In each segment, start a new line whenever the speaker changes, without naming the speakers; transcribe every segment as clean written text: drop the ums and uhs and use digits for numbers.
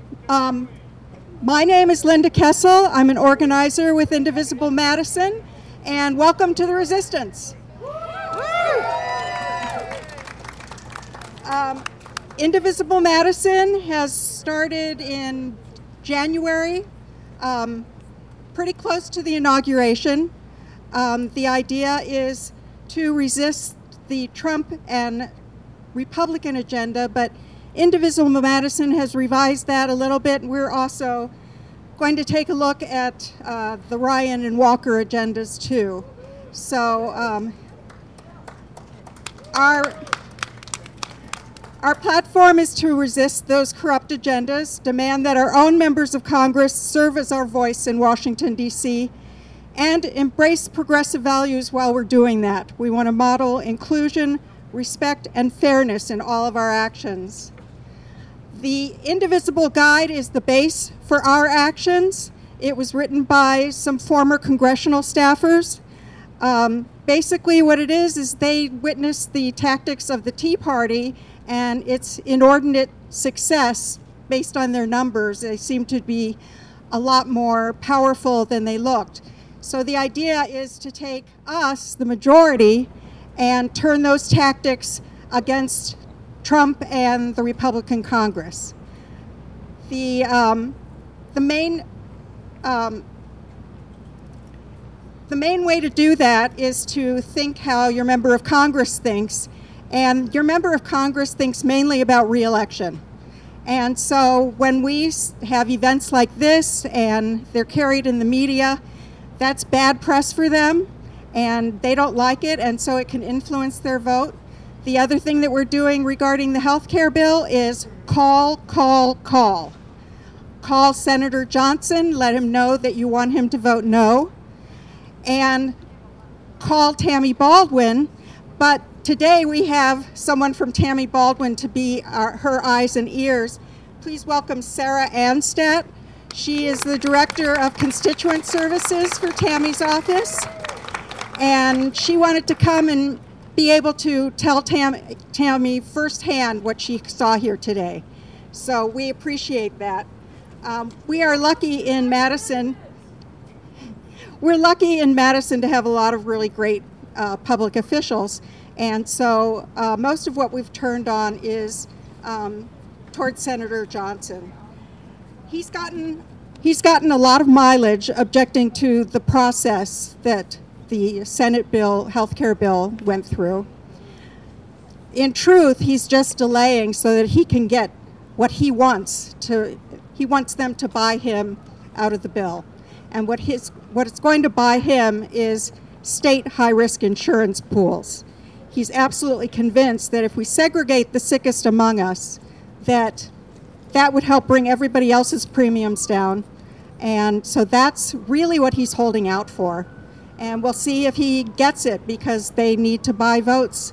Um, my name is Linda Kessel. I'm an organizer with Indivisible Madison, and welcome to the Resistance. Indivisible Madison has started in January, pretty close to the inauguration. The idea is to resist the Trump and Republican agenda, but Indivisible Madison has revised that a little bit. We're also going to take a look at the Ryan and Walker agendas too. So our platform is to resist those corrupt agendas, demand that our own members of Congress serve as our voice in Washington, D.C., and embrace progressive values while we're doing that. We want to model inclusion, respect, and fairness in all of our actions. The Indivisible Guide is the base for our actions. It was written by some former congressional staffers. Basically what it is they witnessed the tactics of the Tea Party and its inordinate success based on their numbers. They seem to be a lot more powerful than they looked. So the idea is to take us, the majority, and turn those tactics against Trump and the Republican Congress. The main way to do that is to think how your member of Congress thinks, and your member of Congress thinks mainly about re-election. And so when we have events like this and they're carried in the media, that's bad press for them, and they don't like it, and so it can influence their vote. The other thing that we're doing regarding the health care bill is call. Call Senator Johnson, let him know that you want him to vote no, and call Tammy Baldwin. But today we have someone from Tammy Baldwin to be her eyes and ears. Please welcome Sarah Anstadt. She is the Director of Constituent Services for Tammy's office, and she wanted to come and be able to tell Tammy firsthand what she saw here today. So we appreciate that. We are lucky in Madison. We're lucky in Madison to have a lot of really great public officials, and so most of what we've turned on is towards Senator Johnson. He's gotten a lot of mileage objecting to the process that the Senate bill, healthcare bill, went through. In truth, he's just delaying so that he can get what he wants. He wants them to buy him out of the bill. And what it's going to buy him is state high-risk insurance pools. He's absolutely convinced that if we segregate the sickest among us, that would help bring everybody else's premiums down. And so that's really what he's holding out for. And we'll see if he gets it, because they need to buy votes.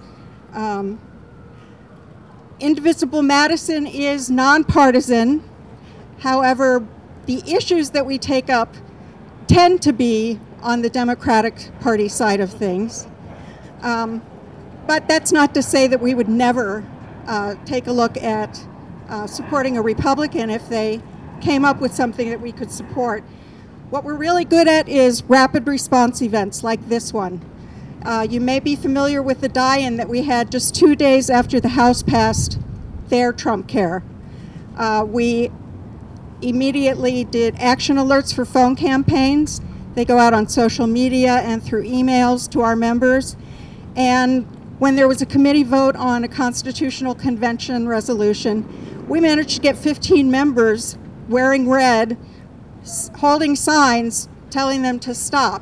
Indivisible Madison is nonpartisan. However, the issues that we take up tend to be on the Democratic Party side of things. But that's not to say that we would never take a look at supporting a Republican if they came up with something that we could support. What we're really good at is rapid response events like this one. You may be familiar with the die-in that we had just 2 days after the House passed their Trump Care. We immediately did action alerts for phone campaigns. They go out on social media and through emails to our members. And when there was a committee vote on a constitutional convention resolution, we managed to get 15 members wearing red, holding signs telling them to stop.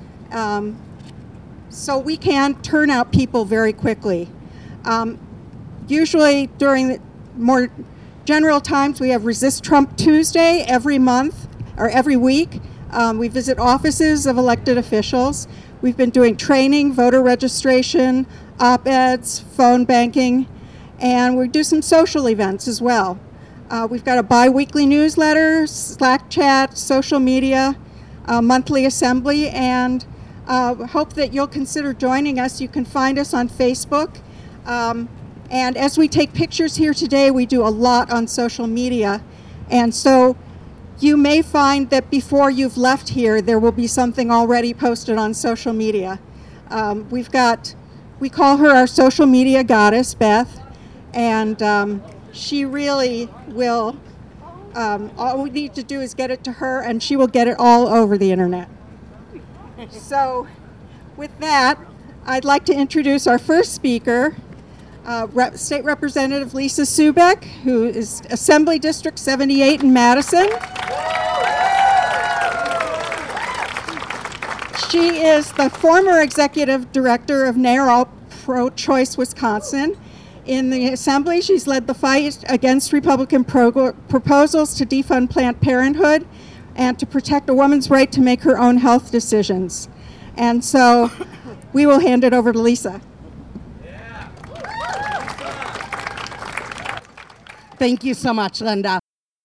So we can turn out people very quickly. Usually during the more general times, we have Resist Trump Tuesday every month or every week. We visit offices of elected officials. We've been doing training, voter registration, op-eds, phone banking, and we do some social events as well. We've got a bi-weekly newsletter, Slack chat, social media, monthly assembly, and hope that you'll consider joining us. You can find us on Facebook. And as we take pictures here today, we do a lot on social media. And so you may find that before you've left here, there will be something already posted on social media. We call her our social media goddess, Beth, and she really will, all we need to do is get it to her, and she will get it all over the internet. So with that, I'd like to introduce our first speaker, State Representative Lisa Subeck, who is Assembly District 78 in Madison. She is the former executive director of NARAL Pro-Choice Wisconsin. In the Assembly, she's led the fight against Republican proposals to defund Planned Parenthood and to protect a woman's right to make her own health decisions. And so we will hand it over to Lisa.
Thank you so much, Linda.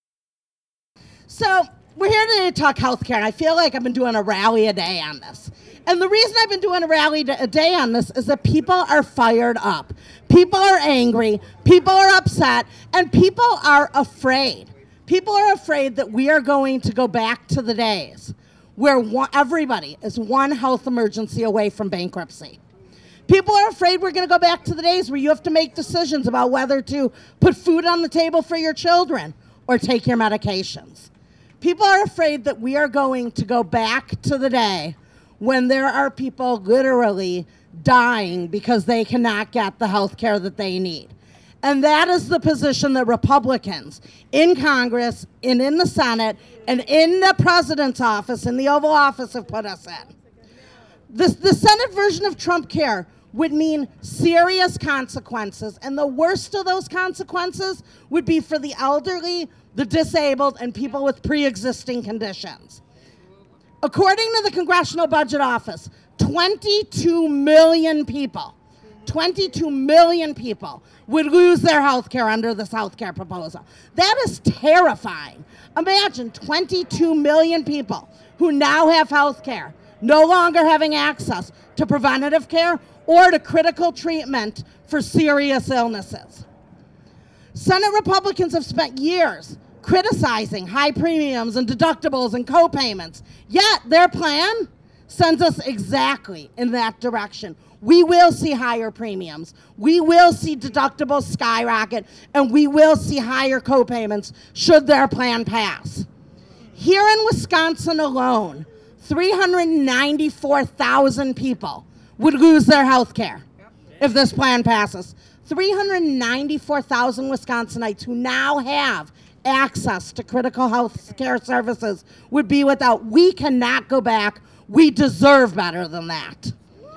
So we're here today to talk healthcare, and I feel like I've been doing a rally a day on this. And the reason I've been doing a rally a day on this is that people are fired up. People are angry, people are upset, and people are afraid. People are afraid that we are going to go back to the days where everybody is one health emergency away from bankruptcy. People are afraid we're going to go back to the days where you have to make decisions about whether to put food on the table for your children or take your medications. People are afraid that we are going to go back to the day when there are people literally dying because they cannot get the health care that they need. And that is the position that Republicans in Congress and in the Senate and in the president's office, in the Oval Office, have put us in. The Senate version of Trump Care would mean serious consequences, and the worst of those consequences would be for the elderly, the disabled, and people with pre-existing conditions. According to the Congressional Budget Office, 22 million people would lose their health care under this health care proposal. That is terrifying. Imagine 22 million people who now have health care no longer having access to preventative care or to critical treatment for serious illnesses. Senate Republicans have spent years criticizing high premiums and deductibles and co-payments, yet their plan sends us exactly in that direction. We will see higher premiums, we will see deductibles skyrocket, and we will see higher co-payments should their plan pass. Here in Wisconsin alone, 394,000 people would lose their health care if this plan passes. 394,000 Wisconsinites who now have access to critical health care services would be without. We cannot go back. We deserve better than that.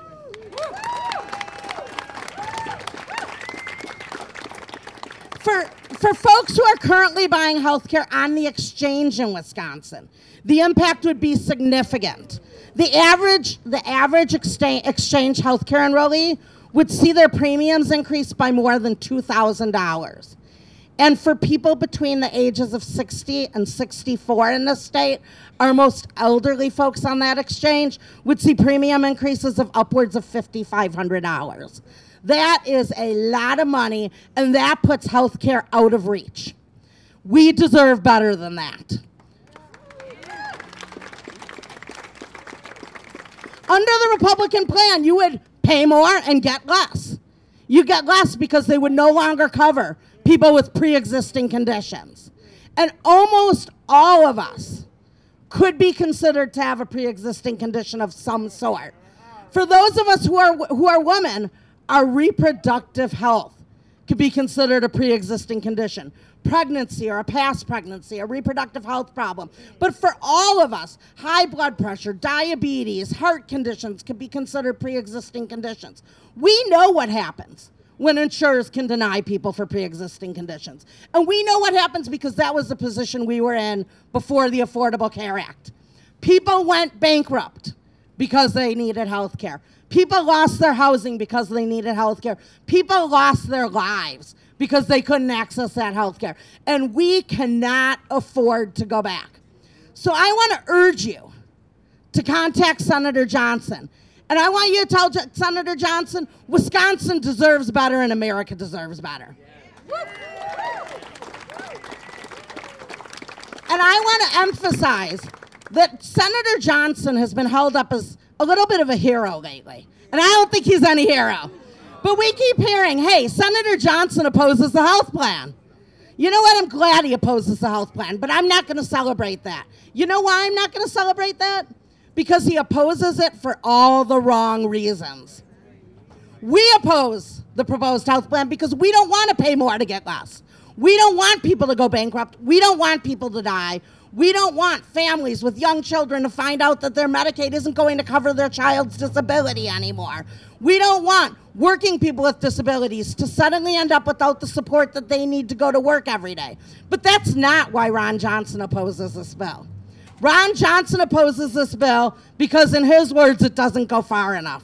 For folks who are currently buying health care on the exchange in Wisconsin, the impact would be significant. The average exchange healthcare enrollee would see their premiums increase by more than $2,000. And for people between the ages of 60 and 64 in this state, our most elderly folks on that exchange would see premium increases of upwards of $5,500. That is a lot of money, and that puts healthcare out of reach. We deserve better than that. Under the Republican plan, you would pay more and get less. You get less because they would no longer cover people with pre-existing conditions. And almost all of us could be considered to have a pre-existing condition of some sort. For those of us who are women, our reproductive health could be considered a pre-existing condition. Pregnancy or a past pregnancy, a reproductive health problem. But for all of us, high blood pressure, diabetes, heart conditions could be considered pre-existing conditions. We know what happens when insurers can deny people for pre-existing conditions. And we know what happens because that was the position we were in before the Affordable Care Act. People went bankrupt because they needed health care. People lost their housing because they needed health care. People lost their lives because they couldn't access that health care. And we cannot afford to go back. So I want to urge you to contact Senator Johnson. And I want you to tell Senator Johnson, Wisconsin deserves better and America deserves better. And I want to emphasize that Senator Johnson has been held up as a little bit of a hero lately. And I don't think he's any hero. But we keep hearing, hey, Senator Johnson opposes the health plan. You know what? I'm glad he opposes the health plan, but I'm not going to celebrate that. You know why I'm not going to celebrate that? Because he opposes it for all the wrong reasons. We oppose the proposed health plan because we don't want to pay more to get less. We don't want people to go bankrupt. We don't want people to die. We don't want families with young children to find out that their Medicaid isn't going to cover their child's disability anymore. We don't want working people with disabilities to suddenly end up without the support that they need to go to work every day. But that's not why Ron Johnson opposes this bill. Ron Johnson opposes this bill because, in his words, it doesn't go far enough.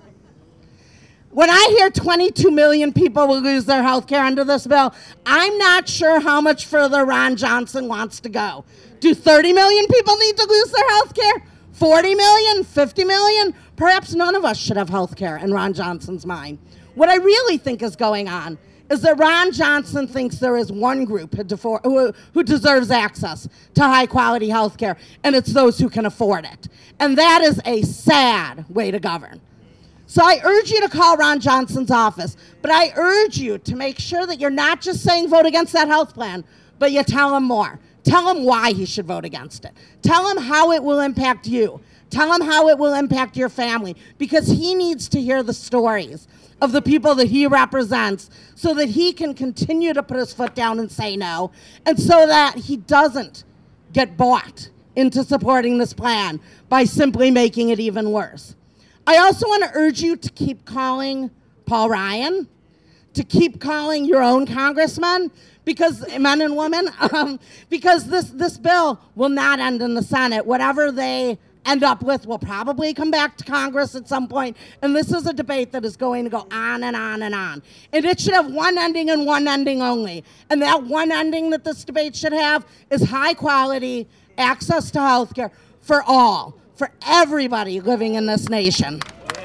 When I hear 22 million people will lose their health care under this bill, I'm not sure how much further Ron Johnson wants to go. Do 30 million people need to lose their health care? 40 million? 50 million? Perhaps none of us should have health care in Ron Johnson's mind. What I really think is going on is that Ron Johnson thinks there is one group who deserves access to high-quality health care, and it's those who can afford it. And that is a sad way to govern. So I urge you to call Ron Johnson's office, but I urge you to make sure that you're not just saying vote against that health plan, but you tell him more. Tell him why he should vote against it. Tell him how it will impact you. Tell him how it will impact your family, because he needs to hear the stories of the people that he represents so that he can continue to put his foot down and say no, and so that he doesn't get bought into supporting this plan by simply making it even worse. I also want to urge you to keep calling Paul Ryan, to keep calling your own congressmen, because men and women, because this bill will not end in the Senate. Whatever they end up with will probably come back to Congress at some point, and this is a debate that is going to go on and on and on. And it should have one ending and one ending only. And that one ending that this debate should have is high quality access to health care for all, for everybody living in this nation.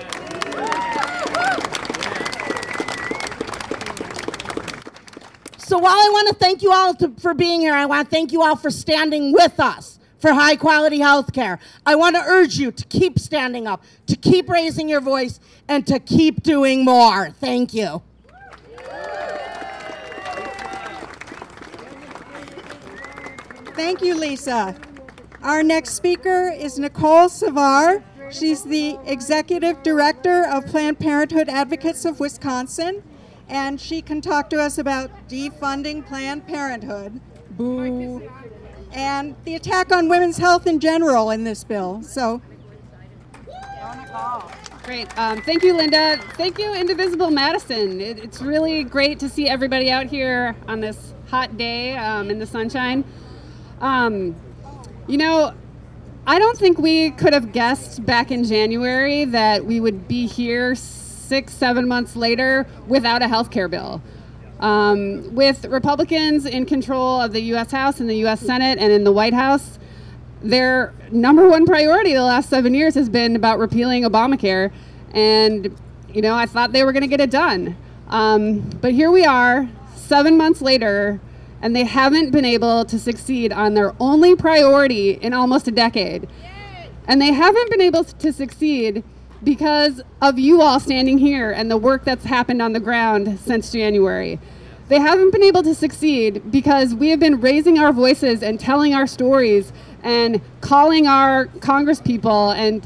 So while I want to thank you all for being here, I want to thank you all for standing with us for high quality health care. I want to urge you to keep standing up, to keep raising your voice, and to keep doing more. Thank you.
Thank you, Lisa. Our next speaker is Nicole Savar. She's the Executive Director of Planned Parenthood Advocates of Wisconsin, and she can talk to us about defunding Planned Parenthood. Boo. And the attack on women's health in general in this bill. So,
great. Thank you, Linda. Thank you, Indivisible Madison. It's really great to see everybody out here on this hot day in the sunshine. You know, I don't think we could have guessed back in January that we would be here 6-7 months later without a health care bill. With Republicans in control of the U.S. House and the U.S. Senate and in the White House, their number one priority the last 7 years has been about repealing Obamacare. And, you know, I thought they were going to get it done. But here we are, 7 months later, and they haven't been able to succeed on their only priority in almost a decade. And they haven't been able to succeed because of you all standing here and the work that's happened on the ground since January. They haven't been able to succeed because we have been raising our voices and telling our stories and calling our congresspeople and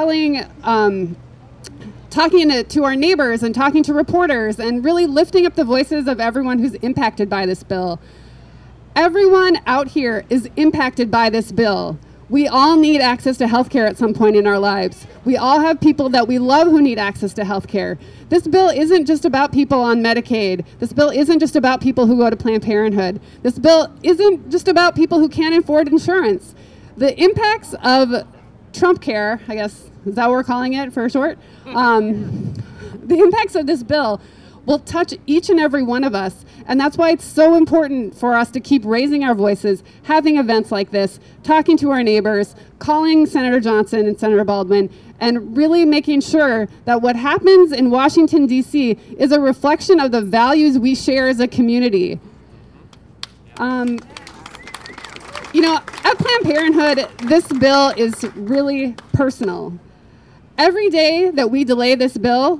talking to our neighbors and talking to reporters and really lifting up the voices of everyone who's impacted by this bill. Everyone out here is impacted by this bill. We all need access to health care at some point in our lives. We all have people that we love who need access to health care. This bill isn't just about people on Medicaid. This bill isn't just about people who go to Planned Parenthood. This bill isn't just about people who can't afford insurance. The impacts of Trump Care, I guess, is that what we're calling it for short? The impacts of this bill will touch each and every one of us. And that's why it's so important for us to keep raising our voices, having events like this, talking to our neighbors, calling Senator Johnson and Senator Baldwin, and really making sure that what happens in Washington, D.C. is a reflection of the values we share as a community. You know, at Planned Parenthood, this bill is really personal. Every day that we delay this bill,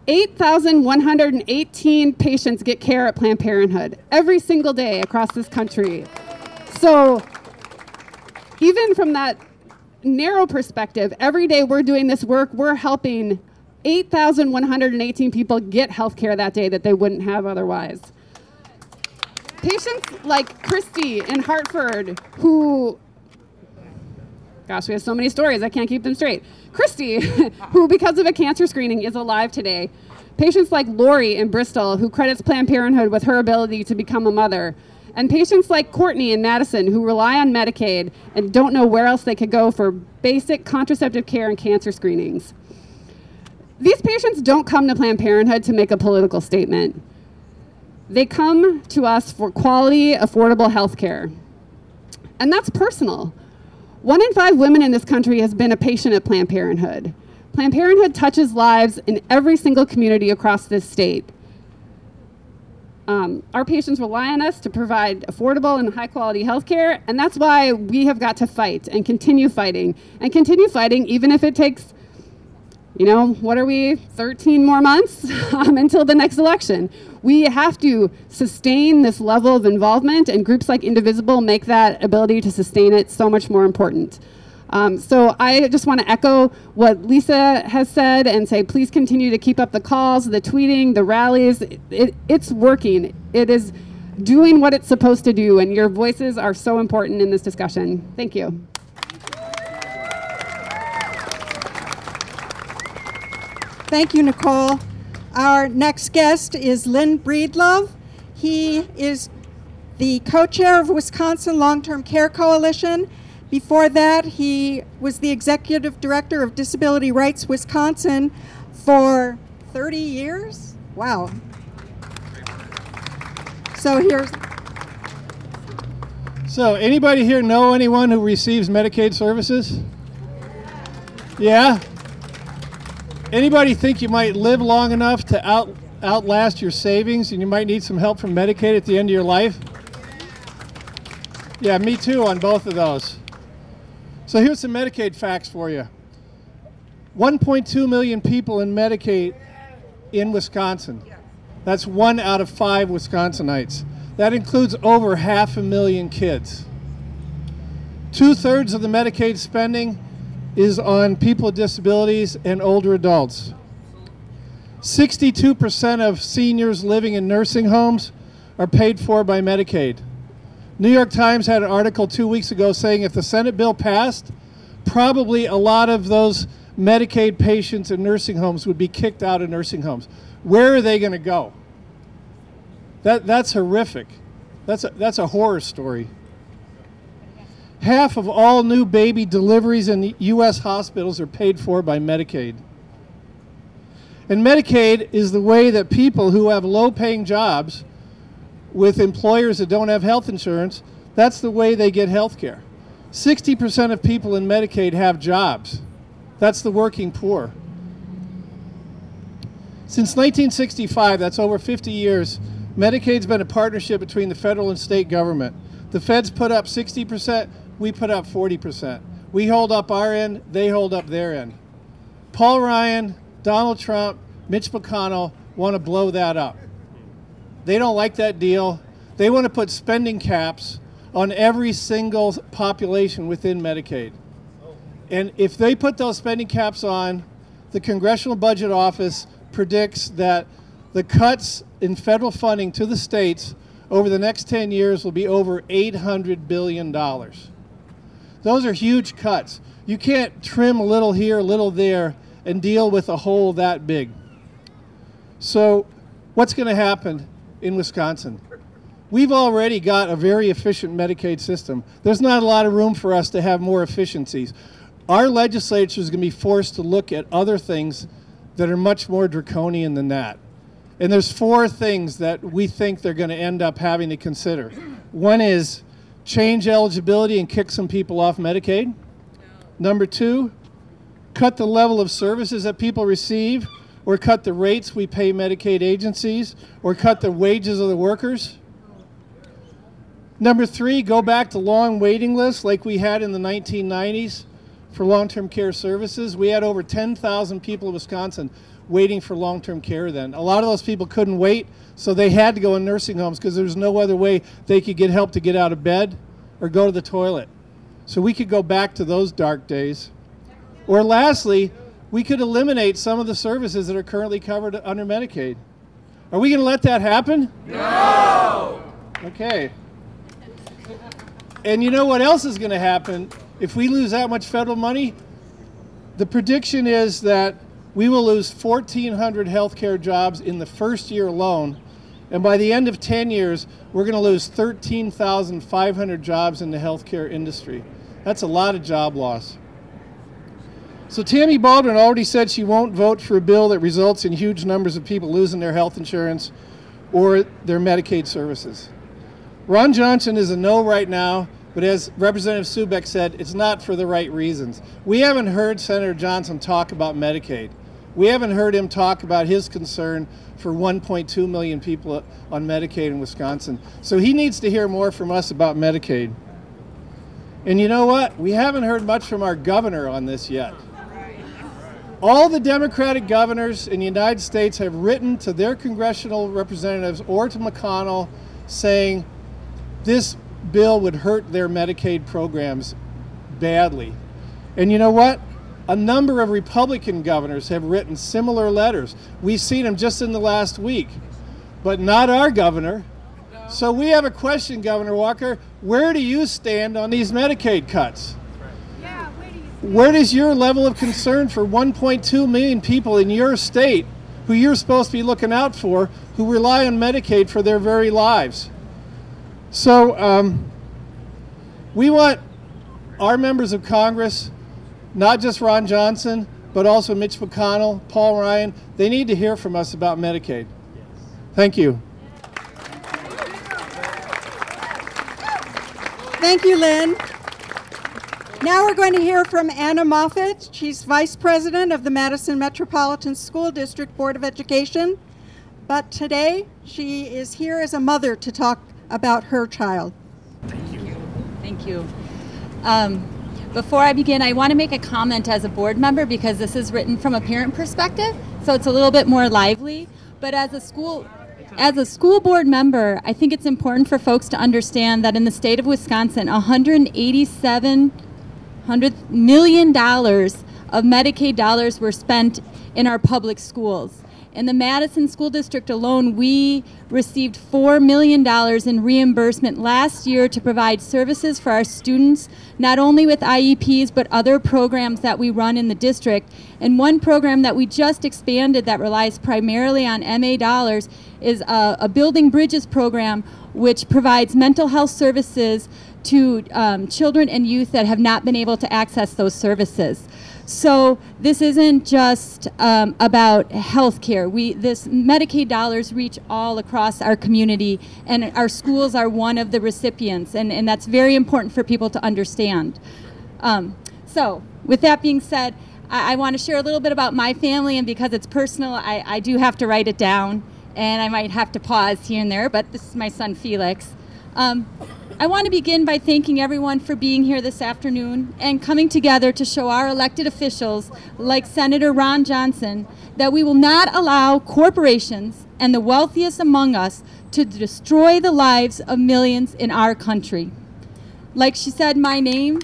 8,118 patients get care at Planned Parenthood every single day across this country. So even from that narrow perspective, every day we're doing this work, we're helping 8,118 people get health care that day that they wouldn't have otherwise. Patients like Christy in Hartford, who, gosh, we have so many stories, I can't keep them straight. Christy, who because of a cancer screening is alive today. Patients like Lori in Bristol, who credits Planned Parenthood with her ability to become a mother. And patients like Courtney in Madison, who rely on Medicaid and don't know where else they could go for basic contraceptive care and cancer screenings. These patients don't come to Planned Parenthood to make a political statement. They come to us for quality, affordable health care. And that's personal. 1 in 5 women in this country has been a patient at Planned Parenthood. Planned Parenthood touches lives in every single community across this state. Our patients rely on us to provide affordable and high-quality health care, and that's why we have got to fight and continue fighting even if it takes, you know, what are we, 13 more months until the next election. We have to sustain this level of involvement, and groups like Indivisible make that ability to sustain it so much more important. So I just want to echo what Lisa has said and say, please continue to keep up the calls, the tweeting, the rallies. It's working. It is doing what it's supposed to do, and your voices are so important in this discussion. Thank you.
Thank you, Nicole. Our next guest is Lynn Breedlove. He is the co-chair of Wisconsin Long-Term Care Coalition. Before that, he was the executive director of Disability Rights Wisconsin for 30 years. Wow.
So anybody here know anyone who receives Medicaid services? Yeah? Anybody think you might live long enough to outlast your savings and you might need some help from Medicaid at the end of your life? Yeah, me too on both of those. So here's some Medicaid facts for you. 1.2 million people in Medicaid in Wisconsin. That's 1 out of 5 Wisconsinites. That includes over 500,000 kids. 2/3 of the Medicaid spending is on people with disabilities and older adults. 62% of seniors living in nursing homes are paid for by Medicaid. New York Times had an article 2 weeks ago saying if the Senate bill passed, probably a lot of those Medicaid patients in nursing homes would be kicked out of nursing homes. Where are they going to go? That's horrific. That's a horror story. Half of all new baby deliveries in U.S. hospitals are paid for by Medicaid. And Medicaid is the way that people who have low-paying jobs with employers that don't have health insurance, that's the way they get health care. 60% of people in Medicaid have jobs. That's the working poor. Since 1965, that's over 50 years, Medicaid's been a partnership between the federal and state government. The feds put up 60%, we put up 40%. We hold up our end, they hold up their end. Paul Ryan, Donald Trump, Mitch McConnell want to blow that up. They don't like that deal. They want to put spending caps on every single population within Medicaid. And if they put those spending caps on, the Congressional Budget Office predicts that the cuts in federal funding to the states over the next 10 years will be over $800 billion. Those are huge cuts. You can't trim a little here, a little there, and deal with a hole that big. So what's going to happen in Wisconsin? We've already got a very efficient Medicaid system. There's not a lot of room for us to have more efficiencies. Our legislature is going to be forced to look at other things that are much more draconian than that. And there's 4 things that we think they're going to end up having to consider. One is change eligibility and kick some people off Medicaid. Number 2, cut the level of services that people receive, or cut the rates we pay Medicaid agencies, or cut the wages of the workers. Number 3, go back to long waiting lists like we had in the 1990s for long-term care services. We had over 10,000 people in Wisconsin waiting for long-term care then. A lot of those people couldn't wait, so they had to go in nursing homes because there was no other way they could get help to get out of bed or go to the toilet. So we could go back to those dark days. Or lastly, we could eliminate some of the services that are currently covered under Medicaid. Are we going to let that happen? No! Okay. And you know what else is going to happen if we lose that much federal money? The prediction is that we will lose 1,400 healthcare jobs in the first year alone, and by the end of 10 years, we're going to lose 13,500 jobs in the healthcare industry. That's a lot of job loss. So Tammy Baldwin already said she won't vote for a bill that results in huge numbers of people losing their health insurance or their Medicaid services. Ron Johnson is a no right now, but as Representative Subek said, it's not for the right reasons. We haven't heard Senator Johnson talk about Medicaid. We haven't heard him talk about his concern for 1.2 million people on Medicaid in Wisconsin. So he needs to hear more from us about Medicaid. And you know what? We haven't heard much from our governor on this yet. All the Democratic governors in the United States have written to their congressional representatives or to McConnell saying this bill would hurt their Medicaid programs badly. And you know what? A number of Republican governors have written similar letters. We've seen them just in the last week, but not our governor. So we have a question, Governor Walker. Where do you stand on these Medicaid cuts? Where does your level of concern for 1.2 million people in your state who you're supposed to be looking out for, who rely on Medicaid for their very lives? So we want our members of Congress, not just Ron Johnson, but also Mitch McConnell, Paul Ryan, they need to hear from us about Medicaid. Thank you.
Thank you, Lynn. Now we're going to hear from Anna Moffett. She's Vice President of the Madison Metropolitan School District Board of Education. But today, she is here as a mother to talk about her child.
Thank you. Before I begin, I want to make a comment as a board member because this is written from a parent perspective, so it's a little bit more lively. But as a school board member, I think it's important for folks to understand that in the state of Wisconsin, $187 million of Medicaid dollars were spent in our public schools. In the Madison School District alone, we received $4 million in reimbursement last year to provide services for our students, not only with IEPs, but other programs that we run in the district. And one program that we just expanded that relies primarily on MA dollars is a Building Bridges program, which provides mental health services to children and youth that have not been able to access those services. So this isn't just about health care. This Medicaid dollars reach all across our community, and our schools are one of the recipients, and that's very important for people to understand. So with that being said, I want to share a little bit about my family, and because it's personal, I do have to write it down, and I might have to pause here and there, but this is my son Felix. I want to begin by thanking everyone for being here this afternoon and coming together to show our elected officials, like Senator Ron Johnson, that we will not allow corporations and the wealthiest among us to destroy the lives of millions in our country. Like she said, my name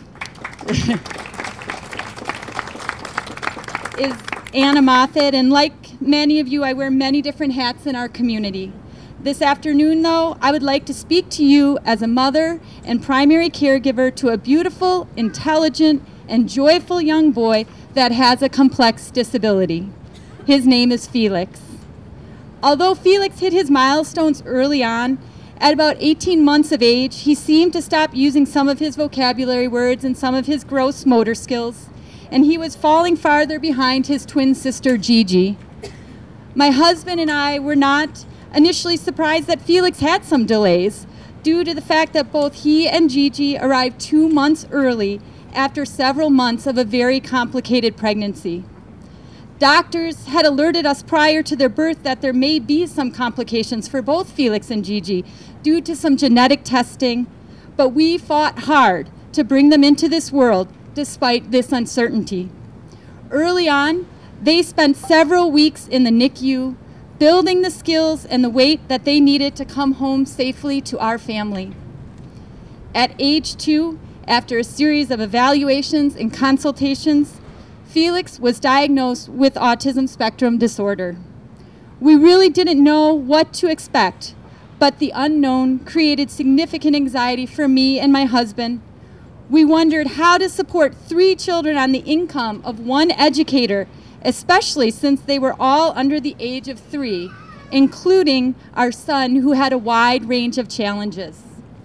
is Anna Moffett, and like many of you, I wear many different hats in our community. This afternoon, though, I would like to speak to you as a mother and primary caregiver to a beautiful, intelligent, and joyful young boy that has a complex disability. His name is Felix. Although Felix hit his milestones early on, at about 18 months of age, he seemed to stop using some of his vocabulary words and some of his gross motor skills, and he was falling farther behind his twin sister, Gigi. My husband and I were not initially surprised that Felix had some delays due to the fact that both he and Gigi arrived 2 months early after several months of a very complicated pregnancy. Doctors had alerted us prior to their birth that there may be some complications for both Felix and Gigi due to some genetic testing, but we fought hard to bring them into this world despite this uncertainty. Early on, they spent several weeks in the NICU, building the skills and the weight that they needed to come home safely to our family. At age 2, after a series of evaluations and consultations, Felix was diagnosed with autism spectrum disorder. We really didn't know what to expect, but the unknown created significant anxiety for me and my husband. We wondered how to support 3 children on the income of 1 educator, especially since they were all under the age of 3, including our son, who had a wide range of challenges.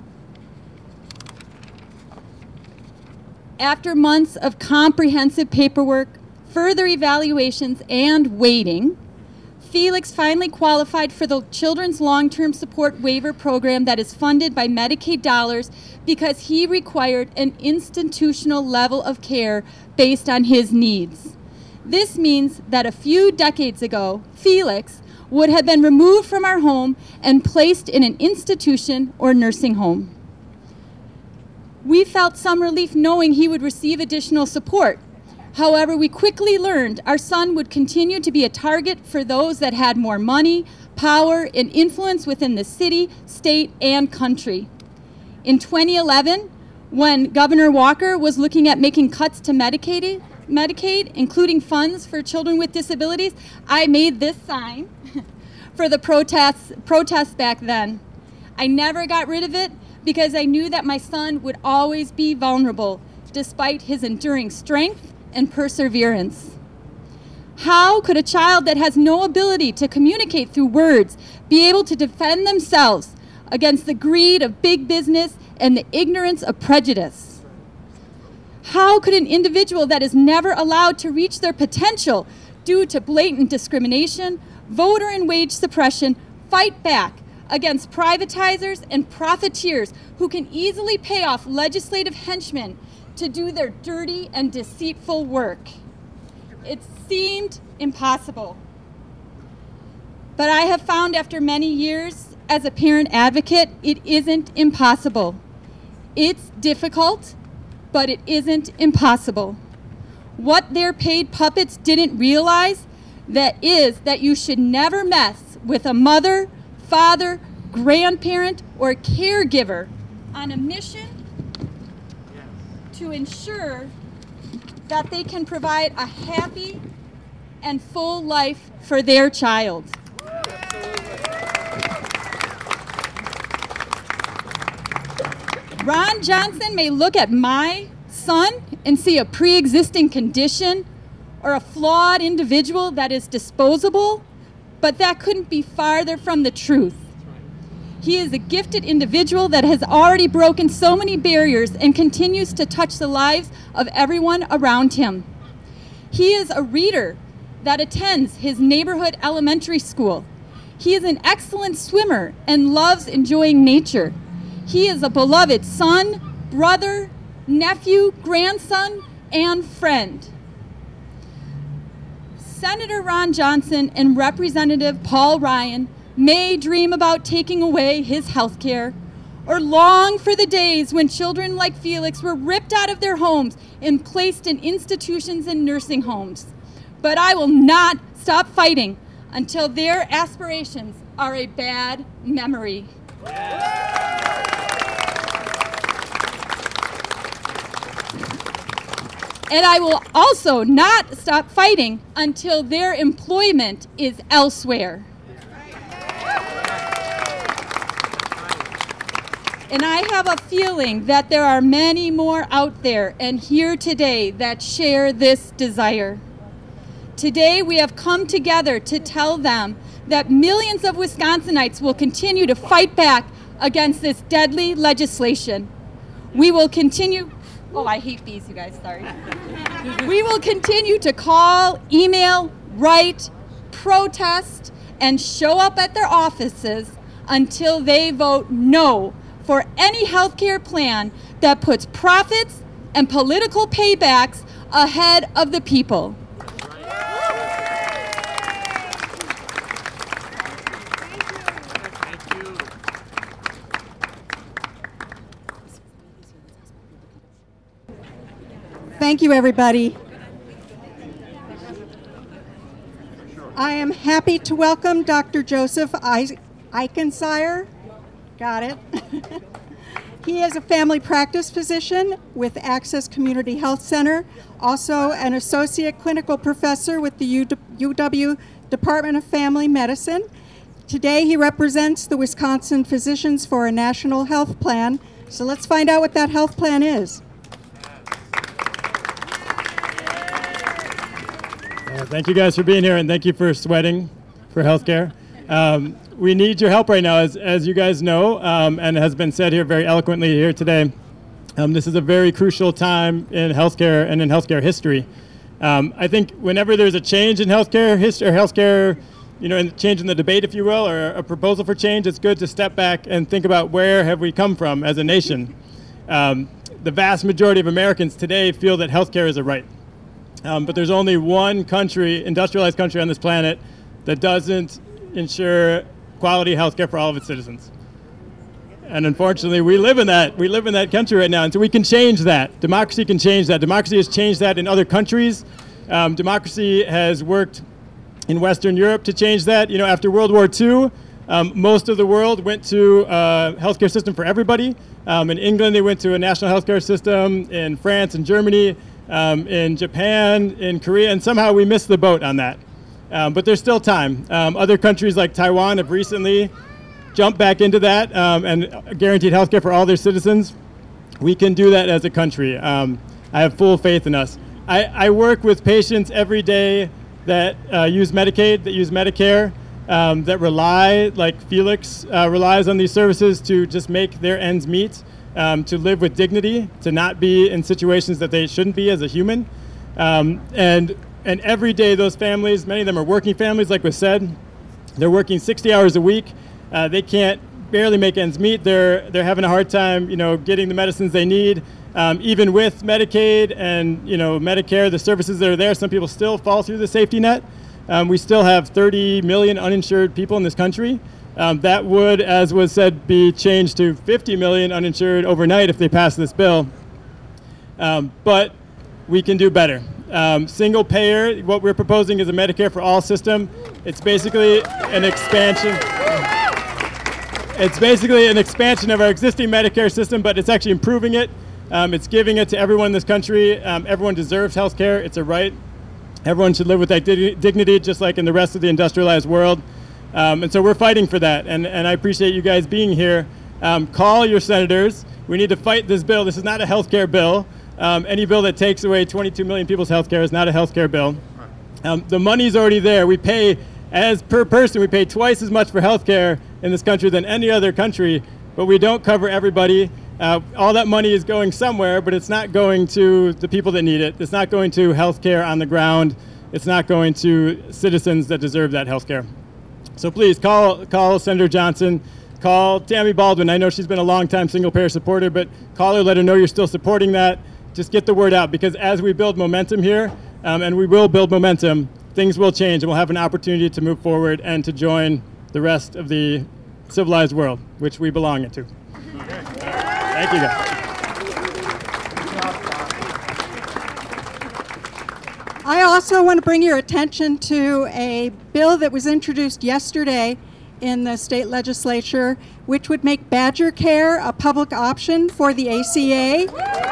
After months of comprehensive paperwork, further evaluations, and waiting, Felix finally qualified for the Children's Long-Term Support Waiver Program that is funded by Medicaid dollars because he required an institutional level of care based on his needs. This means that a few decades ago, Felix would have been removed from our home and placed in an institution or nursing home. We felt some relief knowing he would receive additional support. However, we quickly learned our son would continue to be a target for those that had more money, power, and influence within the city, state, and country. In 2011, when Governor Walker was looking at making cuts to Medicaid, including funds for children with disabilities, I made this sign for the protests back then. I never got rid of it because I knew that my son would always be vulnerable, despite his enduring strength and perseverance. How could a child that has no ability to communicate through words be able to defend themselves against the greed of big business and the ignorance of prejudice? How could an individual that is never allowed to reach their potential due to blatant discrimination, voter and wage suppression, fight back against privatizers and profiteers who can easily pay off legislative henchmen to do their dirty and deceitful work? It seemed impossible. But I have found after many years as a parent advocate, it isn't impossible. It's difficult, but it isn't impossible. What their paid puppets didn't realize is that you should never mess with a mother, father, grandparent, or caregiver on a mission to ensure that they can provide a happy and full life for their child. Ron Johnson may look at my son and see a pre-existing condition or a flawed individual that is disposable, but that couldn't be farther from the truth. He is a gifted individual that has already broken so many barriers and continues to touch the lives of everyone around him. He is a reader that attends his neighborhood elementary school. He is an excellent swimmer and loves enjoying nature. He is a beloved son, brother, nephew, grandson, and friend. Senator Ron Johnson and Representative Paul Ryan may dream about taking away his health care or long for the days when children like Felix were ripped out of their homes and placed in institutions and nursing homes. But I will not stop fighting until their aspirations are a bad memory. And I will also not stop fighting until their employment is elsewhere. And I have a feeling that there are many more out there and here today that share this desire. Today we have come together to tell them that millions of Wisconsinites will continue to fight back against this deadly legislation. We will continue. Oh, I hate these, you guys, sorry. We will continue to call, email, write, protest, and show up at their offices until they vote no for any health care plan that puts profits and political paybacks ahead of the people.
Thank you, everybody. I am happy to welcome Dr. Joseph Eichensire. Got it. He is a family practice physician with Access Community Health Center, also an associate clinical professor with the UW Department of Family Medicine. Today he represents the Wisconsin Physicians for a National Health Plan. So let's find out what that health plan is.
Thank you guys for being here, and thank you for sweating for healthcare. We need your help right now, as you guys know, and has been said here very eloquently here today. This is a very crucial time in healthcare and in healthcare history. I think whenever there's a change in healthcare history, or healthcare, and change in the debate, if you will, or a proposal for change, it's good to step back and think about where have we come from as a nation. The vast majority of Americans today feel that healthcare is a right. But there's only one country, industrialized country on this planet, that doesn't ensure quality health care for all of its citizens. And unfortunately, we live in that country right now. And so we can change that. Democracy can change that. Democracy has changed that in other countries. Democracy has worked in Western Europe to change that. After World War II, most of the world went to a healthcare system for everybody. In England, they went to a national healthcare system. In France and Germany, in Japan, in Korea, and somehow we missed the boat on that. But there's still time. Other countries like Taiwan have recently jumped back into that and guaranteed health care for all their citizens. We can do that as a country. I have full faith in us. I work with patients every day that use Medicaid, that use Medicare, that rely, like Felix, relies on these services to just make their ends meet. To live with dignity, to not be in situations that they shouldn't be as a human. And every day those families, many of them are working families, like was said. They're working 60 hours a week. They can't barely make ends meet. They're having a hard time, getting the medicines they need. Even with Medicaid and, Medicare, the services that are there, some people still fall through the safety net. We still have 30 million uninsured people in this country. That would, as was said, be changed to 50 million uninsured overnight if they pass this bill. But we can do better. Single payer, what we're proposing is a Medicare for all system. It's basically an expansion. It's basically an expansion of our existing Medicare system, but it's actually improving it. It's giving it to everyone in this country. Everyone deserves health care. It's a right. Everyone should live with that dignity, just like in the rest of the industrialized world. And so we're fighting for that, and I appreciate you guys being here. Call your senators. We need to fight this bill. This is not a health care bill. Any bill that takes away 22 million people's health care is not a health care bill. The money's already there. We pay, as per person, we pay twice as much for health care in this country than any other country, but we don't cover everybody. All that money is going somewhere, but it's not going to the people that need it. It's not going to health care on the ground. It's not going to citizens that deserve that health care. So please call Senator Johnson, call Tammy Baldwin. I know she's been a long-time single-payer supporter, but call her, let her know you're still supporting that. Just get the word out, because as we build momentum here, and we will build momentum, things will change, and we'll have an opportunity to move forward and to join the rest of the civilized world, which we belong to. Thank you, guys.
I also want to bring your attention to a bill that was introduced yesterday in the state legislature, which would make Badger Care a public option for the ACA.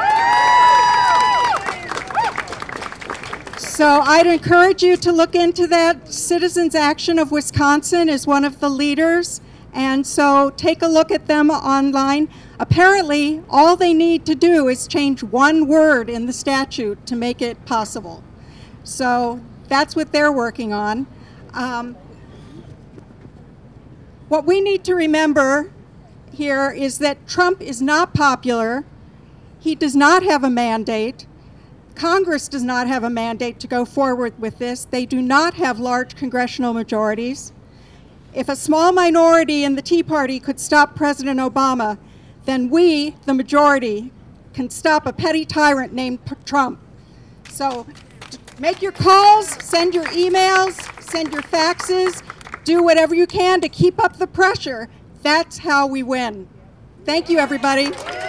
So I'd encourage you to look into that. Citizens Action of Wisconsin is one of the leaders, and so take a look at them online. Apparently, all they need to do is change one word in the statute to make it possible. So that's what they're working on. What we need to remember here is that Trump is not popular. He does not have a mandate. Congress does not have a mandate to go forward with this. They do not have large congressional majorities. If a small minority in the Tea Party could stop President Obama, then we, the majority, can stop a petty tyrant named Trump. So make your calls, send your emails, send your faxes, do whatever you can to keep up the pressure. That's how we win. Thank you, everybody.